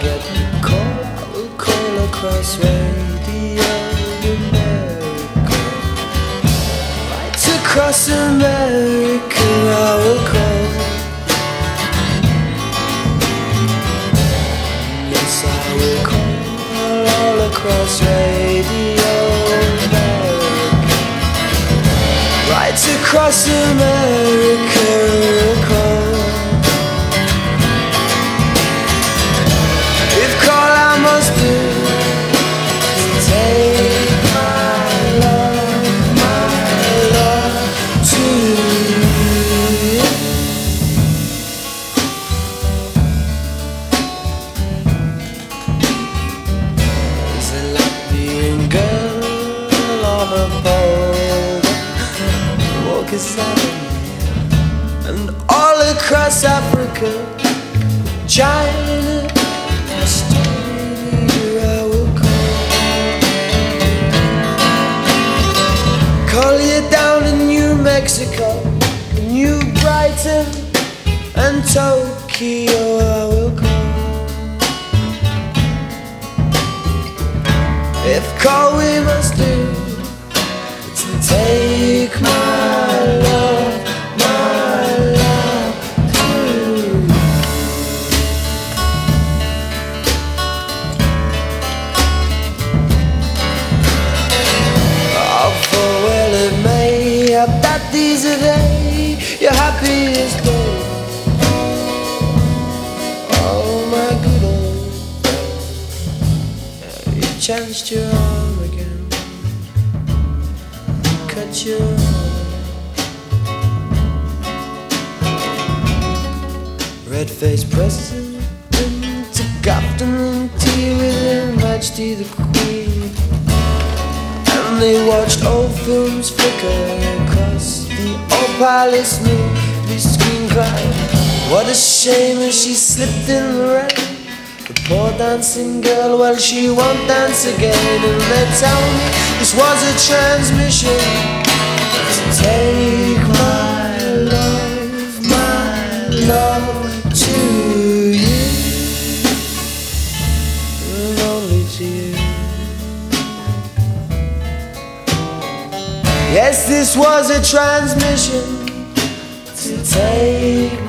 get the call, I will call across Radio America. Right across America I will call. Yes, I will call all across Radio America. Right across America I will call. If call I must do to take my love to you. There's a Latvian girl on a pole, walk aside, and all across Africa, China, Australia, I will call you down in New Mexico, New Brighton, and Tokyo, I will call. If call we must do to take my love to you. Oh, for well it may have that these are they, your happiest day. Oh my good old, you chanced your arm again, cut your red-faced president took afternoon tea with Her Majesty the Queen, and they watched old films flicker across the old palace movie screen, crying, what a shame, as she slipped in the rain. The poor dancing girl, well, she won't dance again. And they tell me this was a transmission to take my love to you, and only to you. Yes, this was a transmission to take